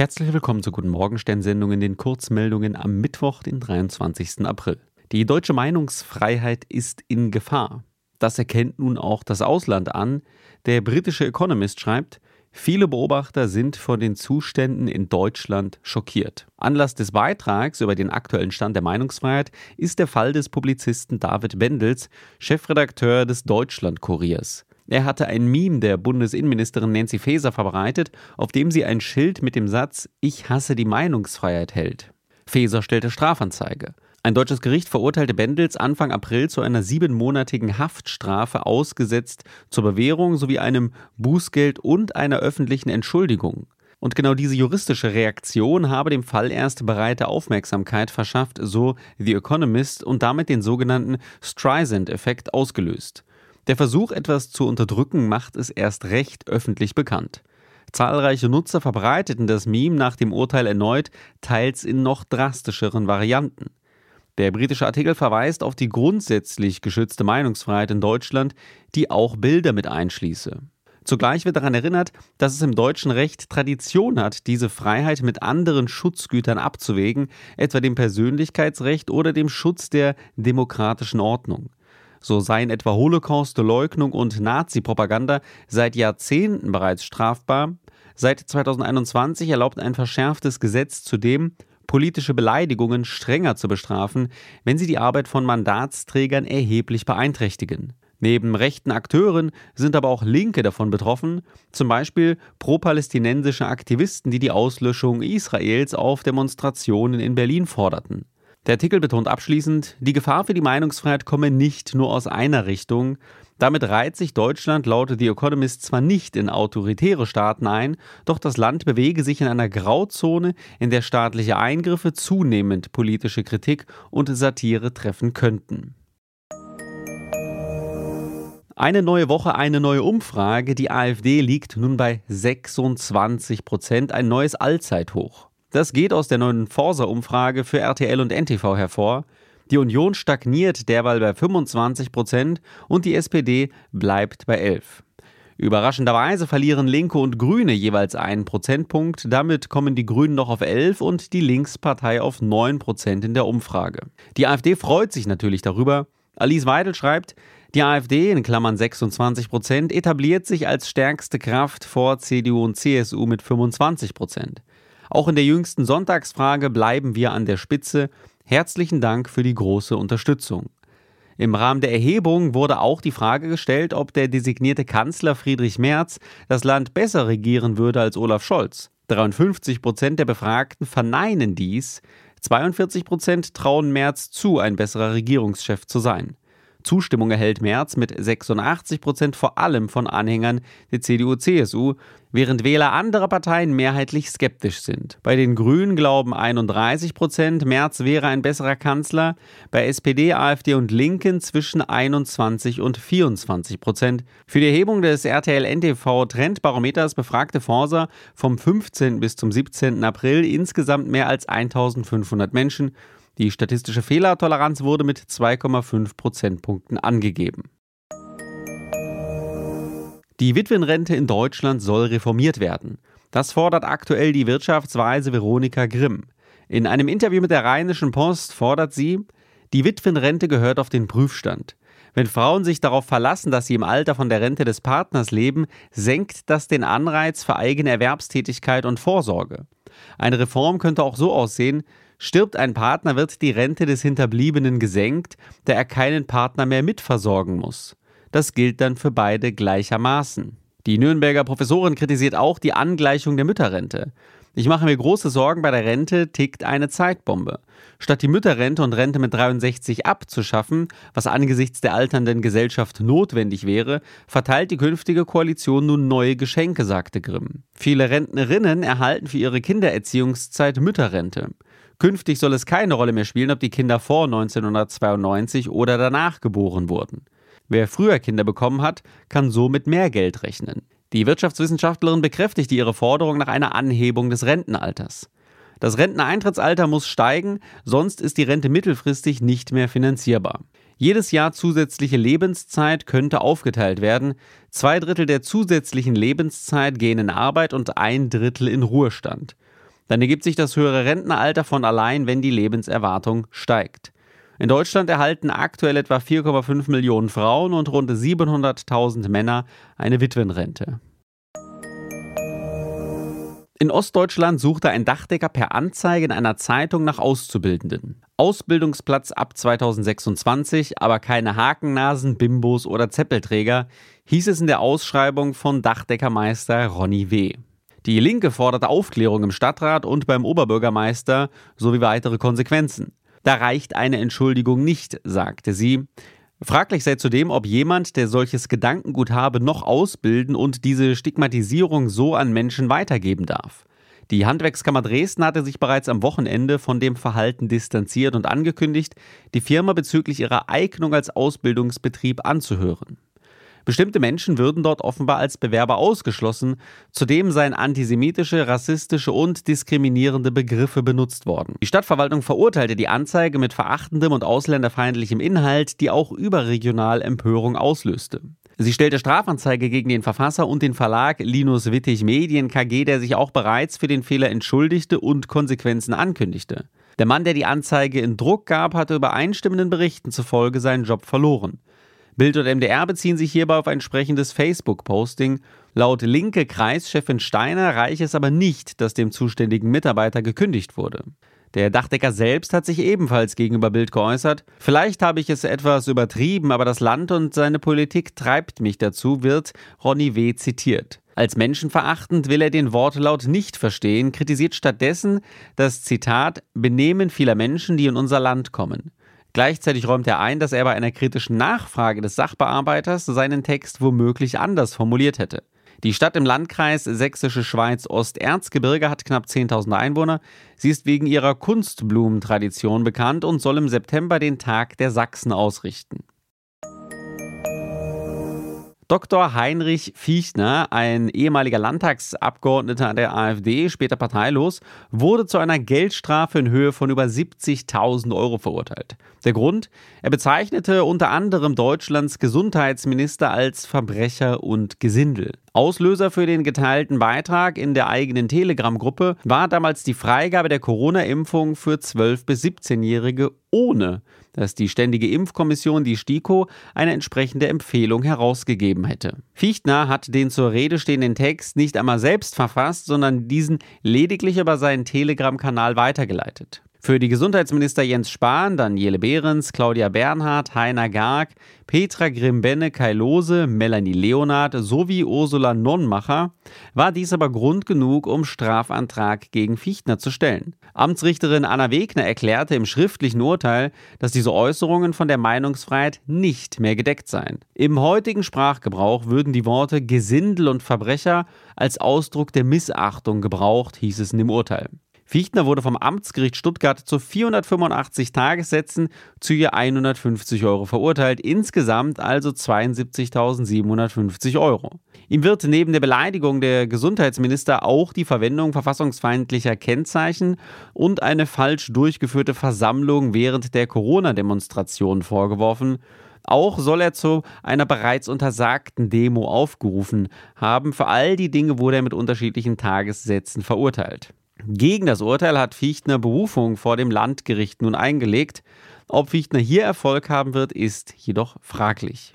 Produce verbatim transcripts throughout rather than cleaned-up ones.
Herzlich willkommen zur Guten Morgen Stern-Sendung in den Kurzmeldungen am Mittwoch, den dreiundzwanzigsten April. Die deutsche Meinungsfreiheit ist in Gefahr. Das erkennt nun auch das Ausland an. Der britische Economist schreibt, viele Beobachter sind von den Zuständen in Deutschland schockiert. Anlass des Beitrags über den aktuellen Stand der Meinungsfreiheit ist der Fall des Publizisten David Bendels, Chefredakteur des Deutschland-Kuriers. Er hatte ein Meme der Bundesinnenministerin Nancy Faeser verbreitet, auf dem sie ein Schild mit dem Satz „Ich hasse die Meinungsfreiheit" hält. Faeser stellte Strafanzeige. Ein deutsches Gericht verurteilte Bendels Anfang April zu einer siebenmonatigen Haftstrafe ausgesetzt zur Bewährung sowie einem Bußgeld und einer öffentlichen Entschuldigung. Und genau diese juristische Reaktion habe dem Fall erst breite Aufmerksamkeit verschafft, so The Economist, und damit den sogenannten Streisand-Effekt ausgelöst. Der Versuch, etwas zu unterdrücken, macht es erst recht öffentlich bekannt. Zahlreiche Nutzer verbreiteten das Meme nach dem Urteil erneut, teils in noch drastischeren Varianten. Der britische Artikel verweist auf die grundsätzlich geschützte Meinungsfreiheit in Deutschland, die auch Bilder mit einschließe. Zugleich wird daran erinnert, dass es im deutschen Recht Tradition hat, diese Freiheit mit anderen Schutzgütern abzuwägen, etwa dem Persönlichkeitsrecht oder dem Schutz der demokratischen Ordnung. So seien etwa Holocaust-Leugnung und Nazi-Propaganda seit Jahrzehnten bereits strafbar. Seit zweitausendeinundzwanzig erlaubt ein verschärftes Gesetz zudem, politische Beleidigungen strenger zu bestrafen, wenn sie die Arbeit von Mandatsträgern erheblich beeinträchtigen. Neben rechten Akteuren sind aber auch Linke davon betroffen, zum Beispiel pro-palästinensische Aktivisten, die die Auslöschung Israels auf Demonstrationen in Berlin forderten. Der Artikel betont abschließend, die Gefahr für die Meinungsfreiheit komme nicht nur aus einer Richtung. Damit reiht sich Deutschland laut The Economist zwar nicht in autoritäre Staaten ein, doch das Land bewege sich in einer Grauzone, in der staatliche Eingriffe zunehmend politische Kritik und Satire treffen könnten. Eine neue Woche, eine neue Umfrage. Die AfD liegt nun bei sechsundzwanzig Prozent, ein neues Allzeithoch. Das geht aus der neuen Forsa-Umfrage für R T L und N T V hervor. Die Union stagniert derweil bei fünfundzwanzig Prozent und die S P D bleibt bei elf. Überraschenderweise verlieren Linke und Grüne jeweils einen Prozentpunkt. Damit kommen die Grünen noch auf elf und die Linkspartei auf neun Prozent in der Umfrage. Die AfD freut sich natürlich darüber. Alice Weidel schreibt, die AfD, in Klammern sechsundzwanzig Prozent, etabliert sich als stärkste Kraft vor C D U und C S U mit fünfundzwanzig Prozent. Auch in der jüngsten Sonntagsfrage bleiben wir an der Spitze. Herzlichen Dank für die große Unterstützung. Im Rahmen der Erhebung wurde auch die Frage gestellt, ob der designierte Kanzler Friedrich Merz das Land besser regieren würde als Olaf Scholz. dreiundfünfzig Prozent der Befragten verneinen dies, zweiundvierzig Prozent trauen Merz zu, ein besserer Regierungschef zu sein. Zustimmung erhält Merz mit sechsundachtzig Prozent vor allem von Anhängern der C D U C S U, während Wähler anderer Parteien mehrheitlich skeptisch sind. Bei den Grünen glauben einunddreißig Prozent, Merz wäre ein besserer Kanzler, bei S P D, AfD und Linken zwischen einundzwanzig und vierundzwanzig Prozent. Für die Erhebung des R T L-N T V-Trendbarometers befragte Forsa vom fünfzehnten bis zum siebzehnten April insgesamt mehr als eintausendfünfhundert Menschen. Die statistische Fehlertoleranz wurde mit zwei Komma fünf Prozentpunkten angegeben. Die Witwenrente in Deutschland soll reformiert werden. Das fordert aktuell die Wirtschaftsweise Veronika Grimm. In einem Interview mit der Rheinischen Post fordert sie, die Witwenrente gehört auf den Prüfstand. Wenn Frauen sich darauf verlassen, dass sie im Alter von der Rente des Partners leben, senkt das den Anreiz für eigene Erwerbstätigkeit und Vorsorge. Eine Reform könnte auch so aussehen: Stirbt ein Partner, wird die Rente des Hinterbliebenen gesenkt, da er keinen Partner mehr mitversorgen muss. Das gilt dann für beide gleichermaßen. Die Nürnberger Professorin kritisiert auch die Angleichung der Mütterrente. Ich mache mir große Sorgen, bei der Rente tickt eine Zeitbombe. Statt die Mütterrente und Rente mit dreiundsechzig abzuschaffen, was angesichts der alternden Gesellschaft notwendig wäre, verteilt die künftige Koalition nun neue Geschenke, sagte Grimm. Viele Rentnerinnen erhalten für ihre Kindererziehungszeit Mütterrente. Künftig soll es keine Rolle mehr spielen, ob die Kinder vor neunzehnhundertzweiundneunzig oder danach geboren wurden. Wer früher Kinder bekommen hat, kann so mit mehr Geld rechnen. Die Wirtschaftswissenschaftlerin bekräftigte ihre Forderung nach einer Anhebung des Rentenalters. Das Renteneintrittsalter muss steigen, sonst ist die Rente mittelfristig nicht mehr finanzierbar. Jedes Jahr zusätzliche Lebenszeit könnte aufgeteilt werden. Zwei Drittel der zusätzlichen Lebenszeit gehen in Arbeit und ein Drittel in Ruhestand. Dann ergibt sich das höhere Rentenalter von allein, wenn die Lebenserwartung steigt. In Deutschland erhalten aktuell etwa vier Komma fünf Millionen Frauen und rund siebenhunderttausend Männer eine Witwenrente. In Ostdeutschland suchte ein Dachdecker per Anzeige in einer Zeitung nach Auszubildenden. Ausbildungsplatz ab zweitausendsechsundzwanzig, aber keine Hakennasen, Bimbos oder Zeppelträger, hieß es in der Ausschreibung von Dachdeckermeister Ronny W. Die Linke forderte Aufklärung im Stadtrat und beim Oberbürgermeister sowie weitere Konsequenzen. Da reicht eine Entschuldigung nicht, sagte sie. Fraglich sei zudem, ob jemand, der solches Gedankengut habe, noch ausbilden und diese Stigmatisierung so an Menschen weitergeben darf. Die Handwerkskammer Dresden hatte sich bereits am Wochenende von dem Verhalten distanziert und angekündigt, die Firma bezüglich ihrer Eignung als Ausbildungsbetrieb anzuhören. Bestimmte Menschen würden dort offenbar als Bewerber ausgeschlossen, zudem seien antisemitische, rassistische und diskriminierende Begriffe benutzt worden. Die Stadtverwaltung verurteilte die Anzeige mit verachtendem und ausländerfeindlichem Inhalt, die auch überregional Empörung auslöste. Sie stellte Strafanzeige gegen den Verfasser und den Verlag Linus Wittig Medien K G, der sich auch bereits für den Fehler entschuldigte und Konsequenzen ankündigte. Der Mann, der die Anzeige in Druck gab, hatte übereinstimmenden Berichten zufolge seinen Job verloren. Bild und M D R beziehen sich hierbei auf ein entsprechendes Facebook-Posting. Laut linke Kreischefin Steiner reiche es aber nicht, dass dem zuständigen Mitarbeiter gekündigt wurde. Der Dachdecker selbst hat sich ebenfalls gegenüber Bild geäußert. Vielleicht habe ich es etwas übertrieben, aber das Land und seine Politik treibt mich dazu, wird Ronny W. zitiert. Als menschenverachtend will er den Wortlaut nicht verstehen, kritisiert stattdessen das Zitat Benehmen vieler Menschen, die in unser Land kommen. Gleichzeitig räumt er ein, dass er bei einer kritischen Nachfrage des Sachbearbeiters seinen Text womöglich anders formuliert hätte. Die Stadt im Landkreis Sächsische Schweiz-Osterzgebirge hat knapp zehntausend Einwohner. Sie ist wegen ihrer Kunstblumentradition bekannt und soll im September den Tag der Sachsen ausrichten. Doktor Heinrich Fichtner, ein ehemaliger Landtagsabgeordneter der AfD, später parteilos, wurde zu einer Geldstrafe in Höhe von über siebzigtausend Euro verurteilt. Der Grund? Er bezeichnete unter anderem Deutschlands Gesundheitsminister als Verbrecher und Gesindel. Auslöser für den geteilten Beitrag in der eigenen Telegram-Gruppe war damals die Freigabe der Corona-Impfung für zwölf- bis siebzehnjährige, ohne dass die Ständige Impfkommission, die STIKO, eine entsprechende Empfehlung herausgegeben hätte. Fichtner hat den zur Rede stehenden Text nicht einmal selbst verfasst, sondern diesen lediglich über seinen Telegram-Kanal weitergeleitet. Für die Gesundheitsminister Jens Spahn, Daniele Behrens, Claudia Bernhardt, Heiner Garg, Petra Grimbenne, Kai Lose, Melanie Leonard sowie Ursula Nonnmacher war dies aber Grund genug, um Strafantrag gegen Fichtner zu stellen. Amtsrichterin Anna Wegner erklärte im schriftlichen Urteil, dass diese Äußerungen von der Meinungsfreiheit nicht mehr gedeckt seien. Im heutigen Sprachgebrauch würden die Worte Gesindel und Verbrecher als Ausdruck der Missachtung gebraucht, hieß es in dem Urteil. Fichtner wurde vom Amtsgericht Stuttgart zu vierhundertfünfundachtzig Tagessätzen zu je hundertfünfzig Euro verurteilt, insgesamt also zweiundsiebzigtausendsiebenhundertfünfzig Euro. Ihm wird neben der Beleidigung der Gesundheitsminister auch die Verwendung verfassungsfeindlicher Kennzeichen und eine falsch durchgeführte Versammlung während der Corona-Demonstration vorgeworfen. Auch soll er zu einer bereits untersagten Demo aufgerufen haben. Für all die Dinge wurde er mit unterschiedlichen Tagessätzen verurteilt. Gegen das Urteil hat Fichtner Berufung vor dem Landgericht nun eingelegt. Ob Fichtner hier Erfolg haben wird, ist jedoch fraglich.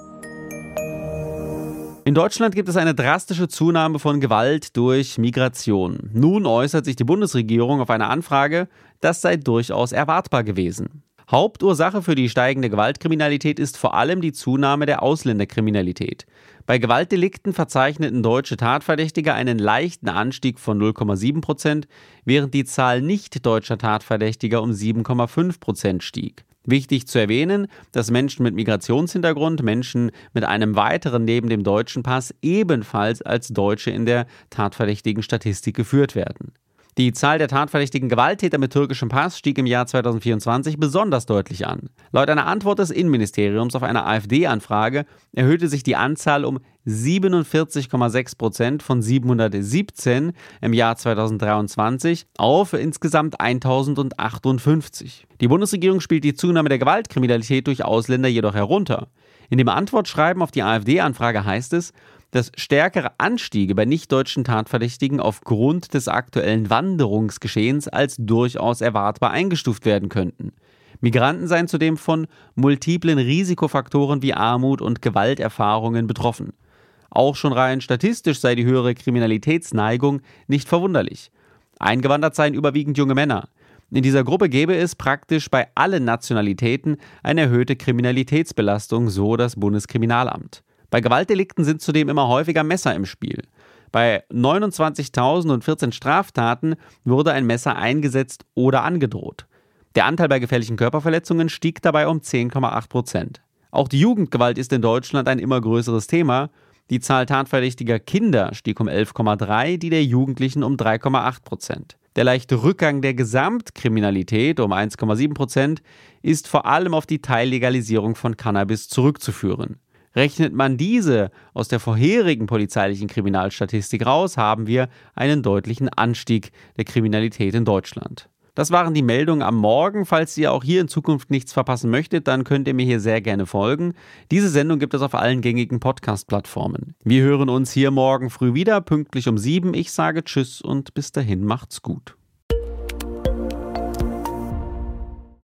In Deutschland gibt es eine drastische Zunahme von Gewalt durch Migration. Nun äußert sich die Bundesregierung auf eine Anfrage, das sei durchaus erwartbar gewesen. Hauptursache für die steigende Gewaltkriminalität ist vor allem die Zunahme der Ausländerkriminalität. Bei Gewaltdelikten verzeichneten deutsche Tatverdächtige einen leichten Anstieg von null Komma sieben Prozent, während die Zahl nicht deutscher Tatverdächtiger um sieben Komma fünf Prozent stieg. Wichtig zu erwähnen, dass Menschen mit Migrationshintergrund, Menschen mit einem weiteren neben dem deutschen Pass ebenfalls als Deutsche in der tatverdächtigen Statistik geführt werden. Die Zahl der tatverdächtigen Gewalttäter mit türkischem Pass stieg im Jahr zweitausendvierundzwanzig besonders deutlich an. Laut einer Antwort des Innenministeriums auf eine AfD-Anfrage erhöhte sich die Anzahl um siebenundvierzig Komma sechs Prozent von siebenhundertsiebzehn im Jahr zweitausenddreiundzwanzig auf insgesamt eintausendachtundfünfzig. Die Bundesregierung spielt die Zunahme der Gewaltkriminalität durch Ausländer jedoch herunter. In dem Antwortschreiben auf die AfD-Anfrage heißt es, dass stärkere Anstiege bei nicht-deutschen Tatverdächtigen aufgrund des aktuellen Wanderungsgeschehens als durchaus erwartbar eingestuft werden könnten. Migranten seien zudem von multiplen Risikofaktoren wie Armut und Gewalterfahrungen betroffen. Auch schon rein statistisch sei die höhere Kriminalitätsneigung nicht verwunderlich. Eingewandert seien überwiegend junge Männer. In dieser Gruppe gäbe es praktisch bei allen Nationalitäten eine erhöhte Kriminalitätsbelastung, so das Bundeskriminalamt. Bei Gewaltdelikten sind zudem immer häufiger Messer im Spiel. Bei neunundzwanzigtausendvierzehn Straftaten wurde ein Messer eingesetzt oder angedroht. Der Anteil bei gefährlichen Körperverletzungen stieg dabei um zehn Komma acht Prozent. Auch die Jugendgewalt ist in Deutschland ein immer größeres Thema. Die Zahl tatverdächtiger Kinder stieg um elf Komma drei, die der Jugendlichen um drei Komma acht Prozent. Der leichte Rückgang der Gesamtkriminalität um eins Komma sieben Prozent ist vor allem auf die Teillegalisierung von Cannabis zurückzuführen. Rechnet man diese aus der vorherigen polizeilichen Kriminalstatistik raus, haben wir einen deutlichen Anstieg der Kriminalität in Deutschland. Das waren die Meldungen am Morgen. Falls ihr auch hier in Zukunft nichts verpassen möchtet, dann könnt ihr mir hier sehr gerne folgen. Diese Sendung gibt es auf allen gängigen Podcast-Plattformen. Wir hören uns hier morgen früh wieder, pünktlich um sieben. Ich sage Tschüss und bis dahin macht's gut.